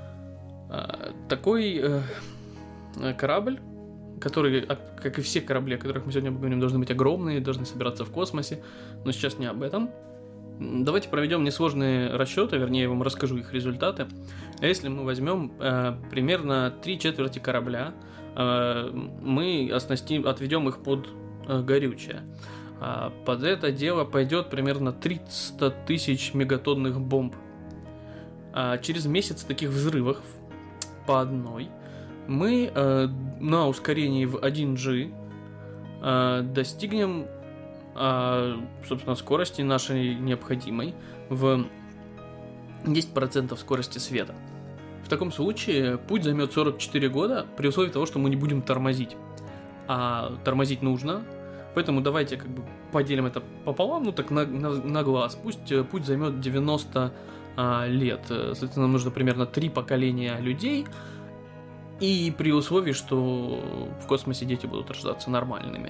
Такой корабль, который, как и все корабли, о которых мы сегодня поговорим, должны быть огромные, должны собираться в космосе, но сейчас не об этом. Давайте проведем несложные расчеты, вернее, я вам расскажу их результаты. Если мы возьмем примерно 3/4 корабля, мы отведем их под горючее. Под это дело пойдет примерно 300 тысяч мегатонных бомб. Через месяц таких взрывов по одной мы на ускорении в 1G достигнем, собственно, скорости нашей необходимой в 10% скорости света. В таком случае путь займет 44 года при условии того, что мы не будем тормозить. А тормозить нужно, поэтому давайте поделим это пополам, так на глаз. Пусть путь займет 90 лет. Соответственно, нам нужно примерно 3 поколения людей. И при условии, что в космосе дети будут рождаться нормальными.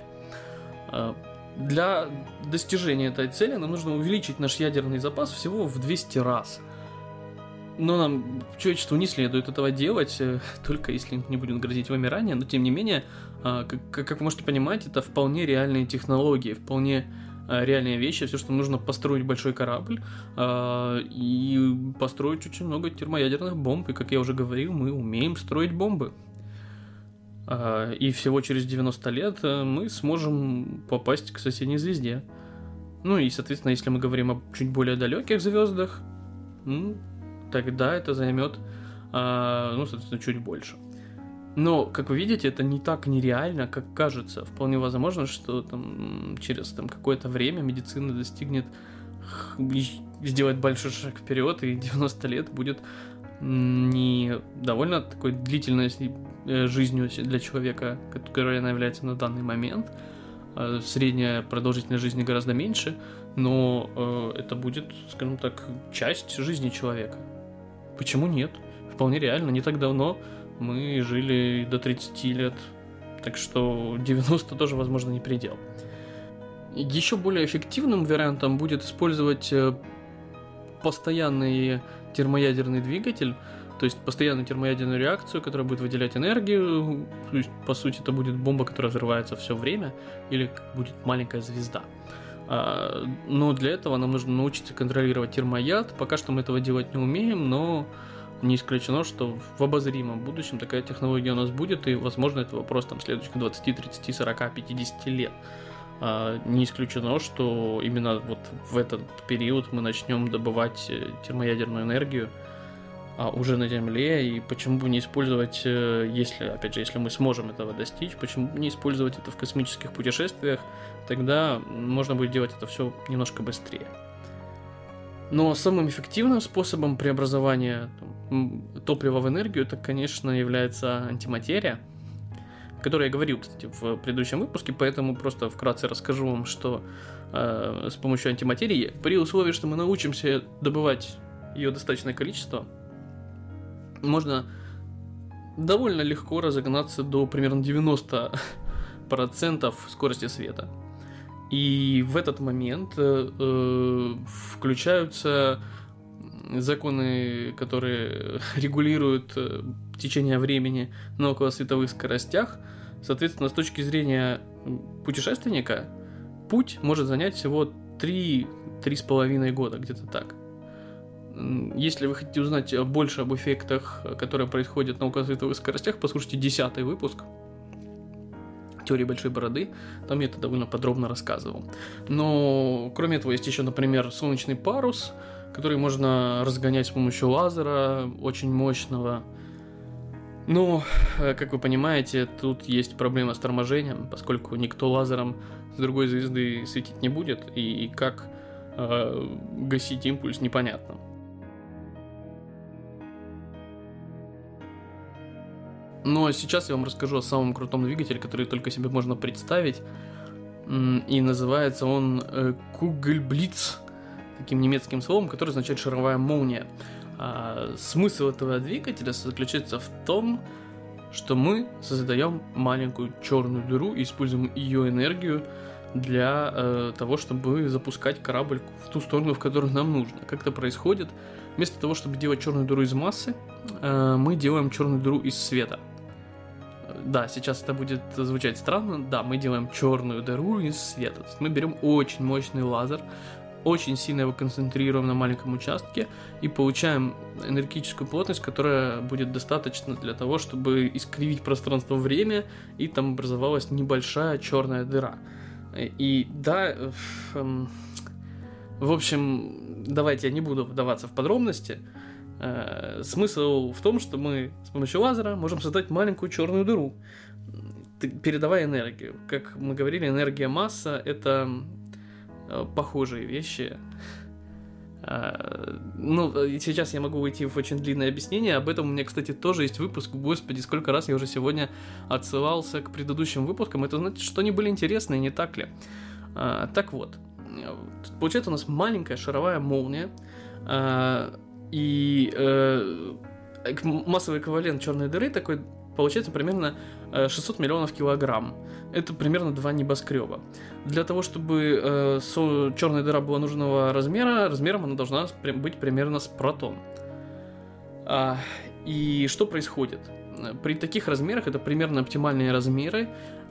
Для достижения этой цели нам нужно увеличить наш ядерный запас всего в 200 раз. Но нам, человечеству, не следует этого делать, только если не будет грозить вымирание. Но тем не менее, как вы можете понимать, это вполне реальные технологии, вполне реальные вещи. Все, что нужно, построить большой корабль и построить очень много термоядерных бомб. И, как я уже говорил, мы умеем строить бомбы. И всего через 90 лет мы сможем попасть к соседней звезде. Ну и, соответственно, если мы говорим о чуть более далеких звездах, тогда это займет, соответственно, чуть больше. Но, как вы видите, это не так нереально, как кажется. Вполне возможно, что через какое-то время медицина сделает большой шаг вперед, и 90 лет будет не довольно такой длительной жизнью для человека, которая она является на данный момент. Средняя продолжительность жизни гораздо меньше, но это будет, скажем так, часть жизни человека. Почему нет? Вполне реально. Не так давно мы жили до 30 лет, так что 90 тоже, возможно, не предел. Еще более эффективным вариантом будет использовать постоянный термоядерный двигатель, то есть постоянную термоядерную реакцию, которая будет выделять энергию. То есть, по сути, это будет бомба, которая взрывается все время, или будет маленькая звезда. Но для этого нам нужно научиться контролировать термояд. Пока что мы этого делать не умеем, но не исключено, что в обозримом будущем такая технология у нас будет, и, возможно, это вопрос следующих 20, 30, 40, 50 лет. Не исключено, что именно вот в этот период мы начнем добывать термоядерную энергию уже на Земле, и почему бы не использовать, если мы сможем этого достичь, почему бы не использовать это в космических путешествиях, тогда можно будет делать это все немножко быстрее. Но самым эффективным способом преобразования топлива в энергию, это, конечно, является антиматерия, о которой я говорил, кстати, в предыдущем выпуске, поэтому просто вкратце расскажу вам, что с помощью антиматерии, при условии, что мы научимся добывать ее достаточное количество, можно довольно легко разогнаться до примерно 90% скорости света. И в этот момент включаются законы, которые регулируют течение времени на околосветовых скоростях. Соответственно, с точки зрения путешественника, путь может занять всего 3-3,5 года, где-то так. Если вы хотите узнать больше об эффектах, которые происходят на околосветовых скоростях, послушайте 10-й выпуск «Теории большой бороды», там я это довольно подробно рассказывал. Но кроме этого есть еще, например, солнечный парус, который можно разгонять с помощью лазера, очень мощного. Но, как вы понимаете, тут есть проблема с торможением, поскольку никто лазером с другой звезды светить не будет, и как гасить импульс непонятно. Но сейчас я вам расскажу о самом крутом двигателе, который только себе можно представить. И называется он Kugelblitz, таким немецким словом, которое означает шаровая молния. Смысл этого двигателя заключается в том, что мы создаем маленькую черную дыру и используем ее энергию для того, чтобы запускать корабль в ту сторону, в которую нам нужно. Как это происходит? Вместо того, чтобы делать черную дыру из массы, мы делаем черную дыру из света. Да, сейчас это будет звучать странно. Да, мы делаем черную дыру из света. То есть мы берем очень мощный лазер, очень сильно его концентрируем на маленьком участке и получаем энергетическую плотность, которая будет достаточно для того, чтобы искривить пространство-время, и там образовалась небольшая черная дыра. И да, в общем, давайте я не буду вдаваться в подробности. Смысл в том, что мы с помощью лазера можем создать маленькую черную дыру, передавая энергию. Как мы говорили, энергия, масса — это похожие вещи. Сейчас я могу уйти в очень длинное объяснение. Об этом у меня, кстати, тоже есть выпуск. Господи, сколько раз я уже сегодня отсылался к предыдущим выпускам. Это значит, что они были интересны, не так ли? Так вот, получается у нас маленькая шаровая молния, и массовый эквивалент черной дыры такой получается примерно 600 миллионов килограмм. Это примерно 2 небоскреба. Для того, чтобы черная дыра была нужного размера, размером она должна быть примерно с протон. И что происходит? При таких размерах, это примерно оптимальные размеры.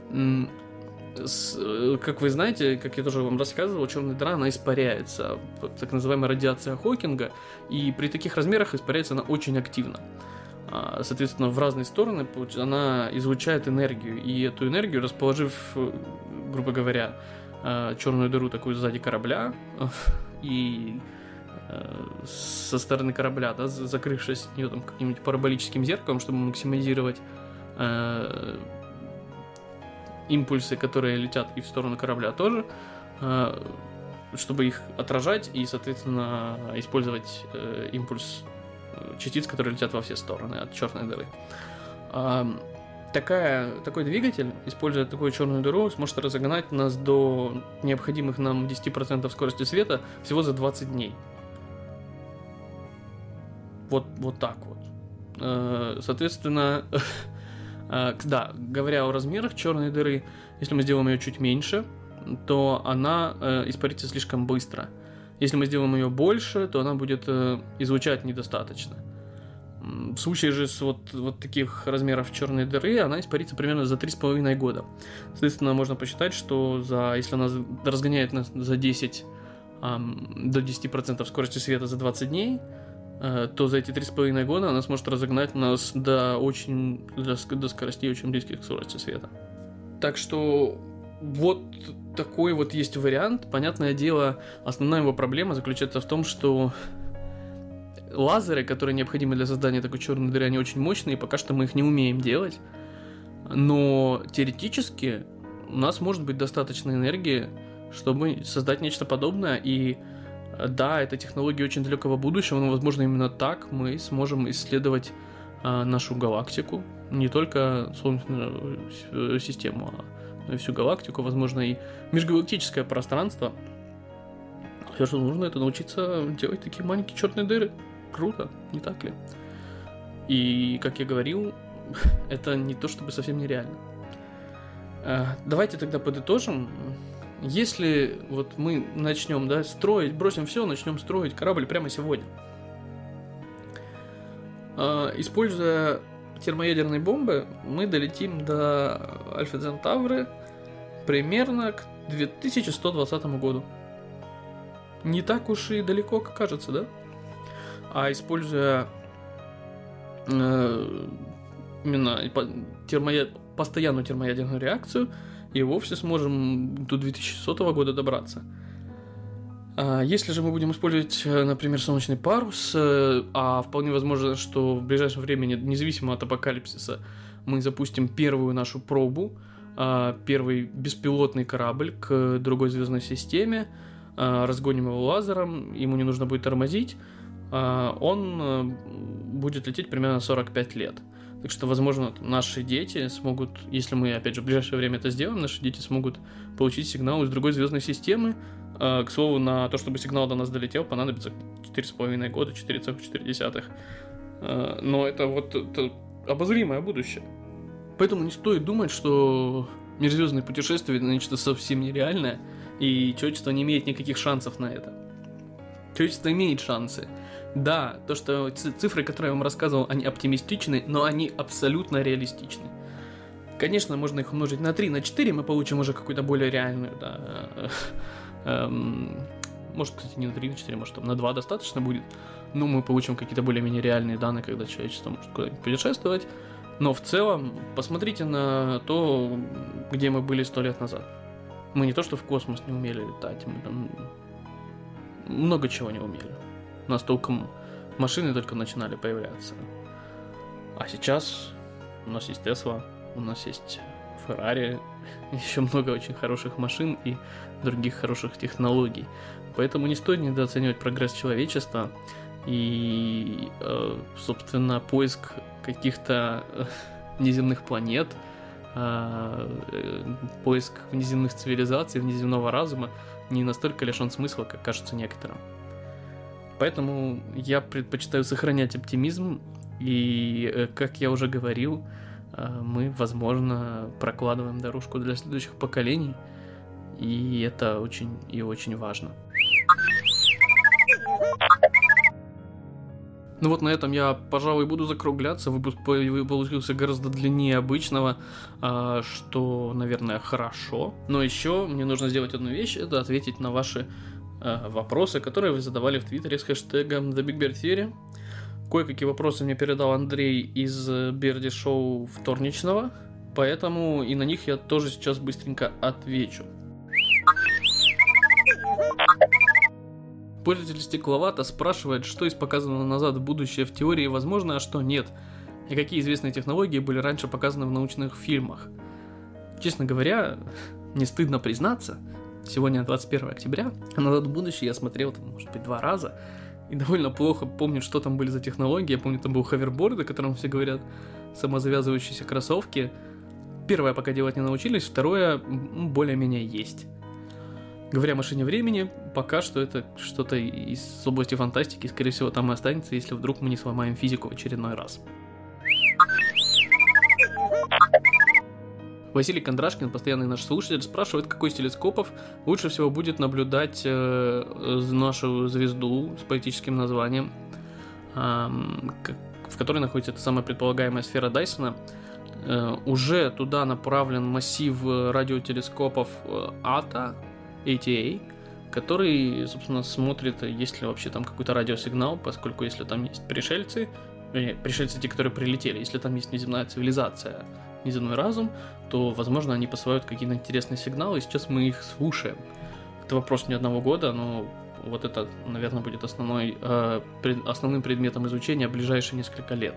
Как вы знаете, как я тоже вам рассказывал, черная дыра, она испаряется, так называемая радиация Хокинга, и при таких размерах испаряется она очень активно. Соответственно, в разные стороны она излучает энергию, и эту энергию, расположив, грубо говоря, черную дыру такую сзади корабля, и со стороны корабля, да, закрывшись ее там каким-нибудь параболическим зеркалом, чтобы максимизировать импульсы, которые летят и в сторону корабля тоже, чтобы их отражать и, соответственно, использовать импульс частиц, которые летят во все стороны от черной дыры. Такой двигатель, используя такую черную дыру, сможет разогнать нас до необходимых нам 10% скорости света всего за 20 дней. Вот так вот. Соответственно, да, говоря о размерах черной дыры, если мы сделаем ее чуть меньше, то она испарится слишком быстро. Если мы сделаем ее больше, то она будет излучать недостаточно. В случае же с вот таких размеров черной дыры она испарится примерно за 3,5 года. Соответственно, можно посчитать, что если она разгоняет нас до 10% скорости света за 20 дней, то за эти 3,5 года она сможет разогнать нас до скоростей очень близких к скорости света. Так что вот такой вот есть вариант. Понятное дело, основная его проблема заключается в том, что лазеры, которые необходимы для создания такой черной дыры, они очень мощные, и пока что мы их не умеем делать. Но теоретически у нас может быть достаточно энергии, чтобы создать нечто подобное. И да, эта технология очень далекого будущего, но, возможно, именно так мы сможем исследовать нашу галактику. Не только Солнечную систему, но и всю галактику, возможно, и межгалактическое пространство. Все, что нужно, это научиться делать такие маленькие черные дыры. Круто, не так ли? И, как я говорил, это не то чтобы совсем нереально. Давайте тогда подытожим. Если вот мы начнем, да, строить, бросим все, начнем строить корабль прямо сегодня, используя термоядерные бомбы, мы долетим до Альфа Центавры примерно к 2120 году. Не так уж и далеко, как кажется, да? А используя именно постоянную термоядерную реакцию, и вовсе сможем до 2100 года добраться. Если же мы будем использовать, например, солнечный парус, а вполне возможно, что в ближайшем времени, независимо от апокалипсиса, мы запустим первую нашу пробу, первый беспилотный корабль к другой звездной системе, разгоним его лазером, ему не нужно будет тормозить, он будет лететь примерно 45 лет. Так что, возможно, наши дети смогут, если мы, опять же, в ближайшее время это сделаем, наши дети смогут получить сигнал из другой звездной системы. К слову, на то, чтобы сигнал до нас долетел, понадобится 4,5 года, 4,4. Но это вот это обозримое будущее. Поэтому не стоит думать, что межзвездные путешествия — это нечто совсем нереальное, и человечество не имеет никаких шансов на это. Человечество имеет шансы. Да, то, что цифры, которые я вам рассказывал, они оптимистичны, но они абсолютно реалистичны. Конечно, можно их умножить на 3, на 4, мы получим уже какую-то более реальную, да. Может, кстати, не на 3, на 4, может, там на 2 достаточно будет. Но мы получим какие-то более-менее реальные данные, когда человечество может куда-нибудь путешествовать. Но в целом, посмотрите на то, где мы были 100 лет назад. Мы не то, что в космос не умели летать, мы там много чего не умели. У нас толком машины только начинали появляться. А сейчас у нас есть Тесла, у нас есть Феррари, еще много очень хороших машин и других хороших технологий. Поэтому не стоит недооценивать прогресс человечества и, собственно, поиск каких-то внеземных планет, поиск внеземных цивилизаций, внеземного разума не настолько лишен смысла, как кажется некоторым. Поэтому я предпочитаю сохранять оптимизм, и, как я уже говорил, мы, возможно, прокладываем дорожку для следующих поколений, и это очень и очень важно. Ну вот на этом я, пожалуй, буду закругляться. Выпуск получился гораздо длиннее обычного, что, наверное, хорошо. Но еще мне нужно сделать одну вещь, это ответить на ваши вопросы, которые вы задавали в Твиттере с хэштегом TheBigBearTheory. Кое-какие вопросы мне передал Андрей из Берди Шоу вторничного, поэтому и на них я тоже сейчас быстренько отвечу. Пользователь Стекловато спрашивает, что из показанного назад в будущее в теории возможно, а что нет, и какие известные технологии были раньше показаны в научных фильмах. Честно говоря, мне стыдно признаться, сегодня 21 октября, а назад в будущее я смотрел, может быть, 2 раза, и довольно плохо помню, что там были за технологии. Я помню, там был ховерборд, о котором все говорят, самозавязывающиеся кроссовки. Первое пока делать не научились, второе более-менее есть. Говоря о машине времени, пока что это что-то из области фантастики, скорее всего, там и останется, если вдруг мы не сломаем физику в очередной раз. Василий Кондрашкин, постоянный наш слушатель, спрашивает, какой из телескопов лучше всего будет наблюдать нашу звезду с поэтическим названием, в которой находится эта самая предполагаемая сфера Дайсона. Уже туда направлен массив радиотелескопов ATA, который, собственно, смотрит, есть ли вообще там какой-то радиосигнал, поскольку если там есть пришельцы те, которые прилетели, если там есть внеземная цивилизация, неземной разум, то, возможно, они посылают какие-то интересные сигналы, и сейчас мы их слушаем. Это вопрос не одного года, но вот это, наверное, будет основным предметом изучения в ближайшие несколько лет.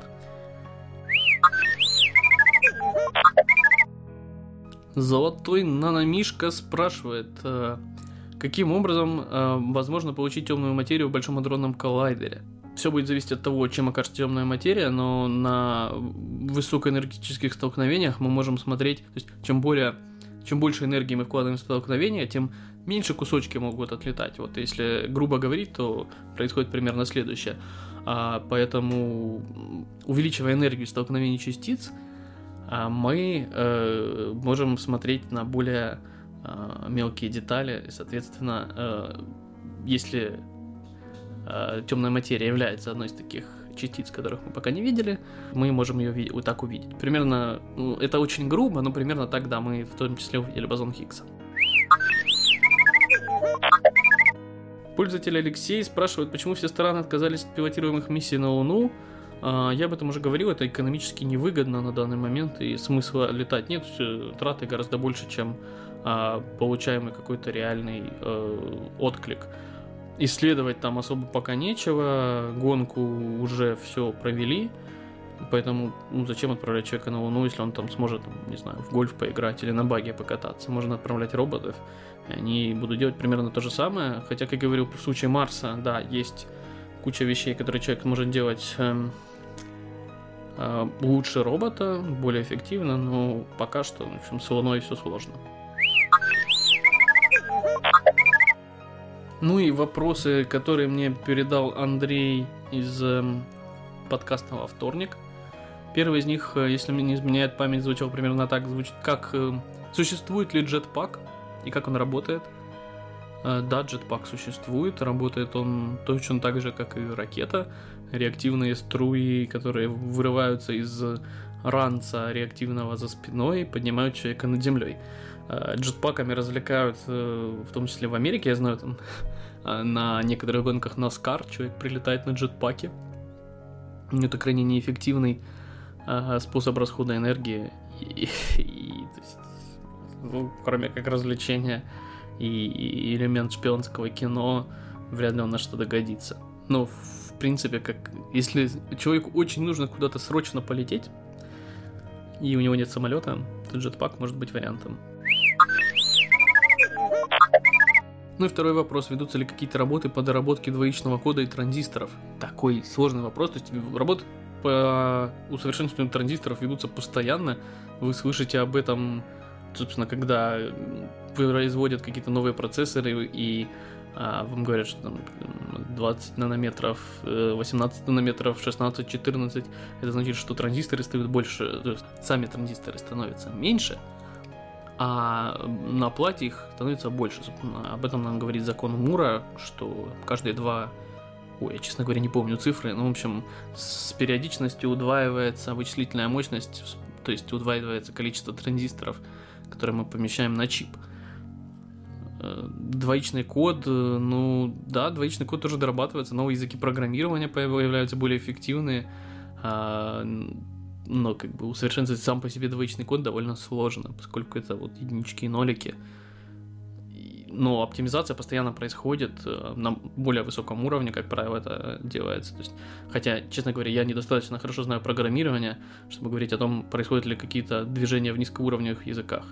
Золотой наномишка спрашивает, каким образом возможно получить темную материю в Большом hadронном коллайдере. Все будет зависеть от того, чем окажется темная материя, но на высокоэнергетических столкновениях мы можем смотреть, то есть чем больше энергии мы вкладываем в столкновение, тем меньше кусочки могут отлетать. Вот если грубо говорить, то происходит примерно следующее. Поэтому, увеличивая энергию столкновений частиц, мы можем смотреть на более мелкие детали. И, соответственно, если темная материя является одной из таких частиц, которых мы пока не видели, мы можем ее вот так увидеть. Примерно, это очень грубо, но примерно так, да, мы в том числе увидели бозон Хиггса. Пользователь Алексей спрашивает, почему все страны отказались от пилотируемых миссий на Луну. Я об этом уже говорил, это экономически невыгодно на данный момент, и смысла летать нет, траты гораздо больше, чем получаемый какой-то реальный отклик. Исследовать там особо пока нечего, гонку уже все провели, поэтому зачем отправлять человека на Луну, если он там сможет, не знаю, в гольф поиграть или на баге покататься. Можно отправлять роботов, и они будут делать примерно то же самое, хотя, как я говорил, в случае Марса, да, есть куча вещей, которые человек может делать лучше робота, более эффективно, но пока что, в общем, с Луной все сложно. Ну и вопросы, которые мне передал Андрей из подкаста во вторник. Первый из них, если мне не изменяет память, звучал примерно так, как существует ли джетпак и как он работает. Да, джетпак существует, работает он точно так же, как и ракета. Реактивные струи, которые вырываются из ранца реактивного за спиной, поднимают человека над землей. Джетпаками развлекают, в том числе в Америке, я знаю, там на некоторых гонках NASCAR человек прилетает на джетпаке. Это крайне неэффективный способ расхода энергии, то есть, кроме как развлечения и элемент шпионского кино, вряд ли он на что-то годится. Но, в принципе, если человеку очень нужно куда-то срочно полететь, и у него нет самолета, то джетпак может быть вариантом. Ну и второй вопрос. Ведутся ли какие-то работы по доработке двоичного кода и транзисторов? Такой сложный вопрос. То есть работы по усовершенствованию транзисторов ведутся постоянно. Вы слышите об этом, собственно, когда производят какие-то новые процессоры и вам говорят, что там 20 нанометров, 18 нанометров, 16, 14. Это значит, что транзисторы стают больше, то есть сами транзисторы становятся меньше, а на плате их становится больше. Об этом нам говорит закон Мура, что каждые два... я, честно говоря, не помню цифры, но, в общем, с периодичностью удваивается вычислительная мощность, то есть удваивается количество транзисторов, которые мы помещаем на чип. Двоичный код, двоичный код тоже дорабатывается, новые языки программирования появляются более эффективные, но усовершенствовать сам по себе двоичный код довольно сложно, поскольку это вот единички и нолики. Но оптимизация постоянно происходит на более высоком уровне, как правило, это делается. То есть, хотя, честно говоря, я недостаточно хорошо знаю программирование, чтобы говорить о том, происходят ли какие-то движения в низкоуровневых языках.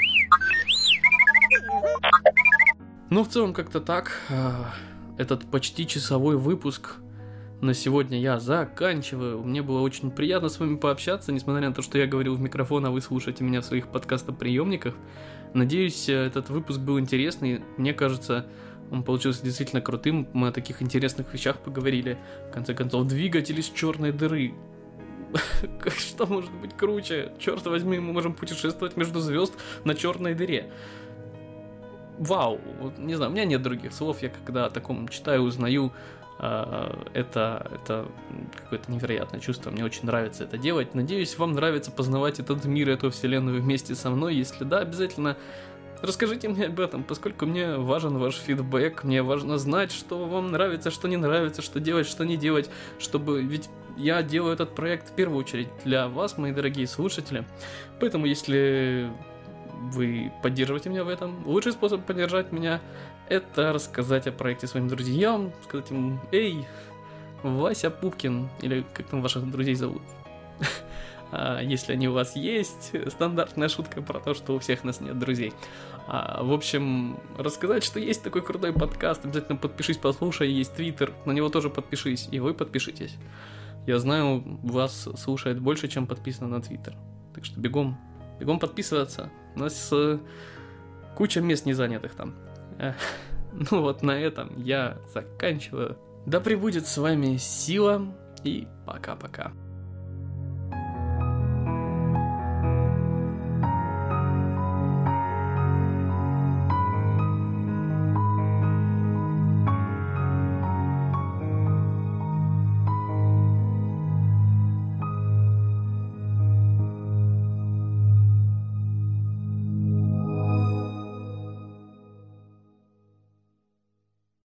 Ну, в целом, как-то так. Этот почти часовой выпуск на сегодня я заканчиваю. Мне было очень приятно с вами пообщаться, несмотря на то, что я говорил в микрофон, а вы слушаете меня в своих подкастоприемниках. Надеюсь, этот выпуск был интересный. Мне кажется, он получился действительно крутым. Мы о таких интересных вещах поговорили. В конце концов, двигатель из черной дыры. Что может быть круче? Черт возьми, мы можем путешествовать между звезд на черной дыре. Вау, не знаю, у меня нет других слов, я когда о таком читаю, узнаю, это какое-то невероятное чувство, мне очень нравится это делать. Надеюсь, вам нравится познавать этот мир, эту вселенную вместе со мной. Если да, обязательно Расскажите мне об этом, поскольку мне важен ваш фидбэк, мне важно знать, что вам нравится, что не нравится, что делать, что не делать, чтобы... Ведь я делаю этот проект в первую очередь для вас, мои дорогие слушатели. Поэтому, если вы поддерживаете меня в этом, лучший способ поддержать меня — это рассказать о проекте своим друзьям, сказать им: «Эй, Вася Пупкин», или как там ваших друзей зовут. Если они у вас есть, стандартная шутка про то, что у всех нас нет друзей. В общем, рассказать, что есть такой крутой подкаст, обязательно подпишись, послушай, есть Твиттер, на него тоже подпишись, и вы подпишитесь. Я знаю, вас слушает больше, чем подписано на Твиттер. Так что бегом подписываться. У нас куча мест не занятых там. Ну вот на этом я заканчиваю. Да пребудет с вами сила, и пока-пока.